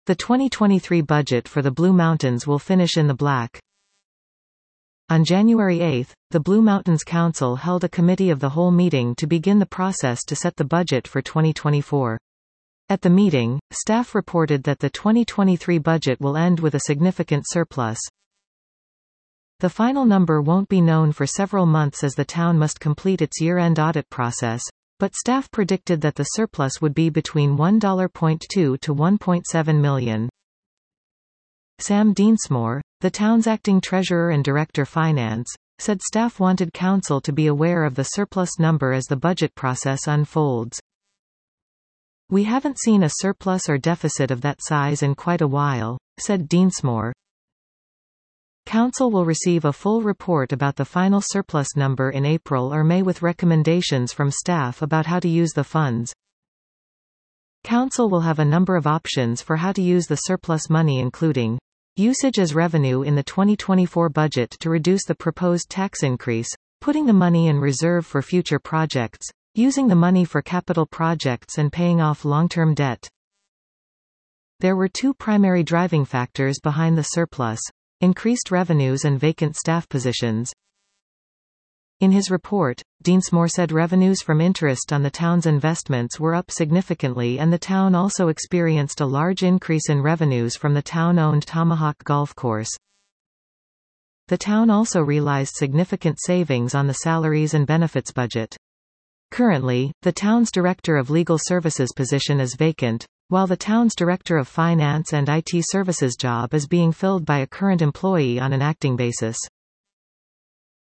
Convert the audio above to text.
The 2023 budget for the Blue Mountains will finish in the black. On January 8, the Blue Mountains Council held a committee of the whole meeting to begin the process to set the budget for 2024. At the meeting, staff reported that the 2023 budget will end with a significant surplus. The final number won't be known for several months as the town must complete its year-end audit process, but staff predicted that the surplus would be between $1.2 to $1.7 million. Sam Deansmore, the town's acting treasurer and director finance, said staff wanted council to be aware of the surplus number as the budget process unfolds. "We haven't seen a surplus or deficit of that size in quite a while," said Deansmore. Council will receive a full report about the final surplus number in April or May with recommendations from staff about how to use the funds. Council will have a number of options for how to use the surplus money, including usage as revenue in the 2024 budget to reduce the proposed tax increase, putting the money in reserve for future projects, using the money for capital projects and paying off long-term debt. There were two primary driving factors behind the surplus: increased revenues and vacant staff positions. In his report, Deansmore said revenues from interest on the town's investments were up significantly, and the town also experienced a large increase in revenues from the town-owned Tomahawk Golf Course. The town also realized significant savings on the salaries and benefits budget. Currently, the town's Director of Legal Services position is vacant, while the town's Director of Finance and IT Services job is being filled by a current employee on an acting basis.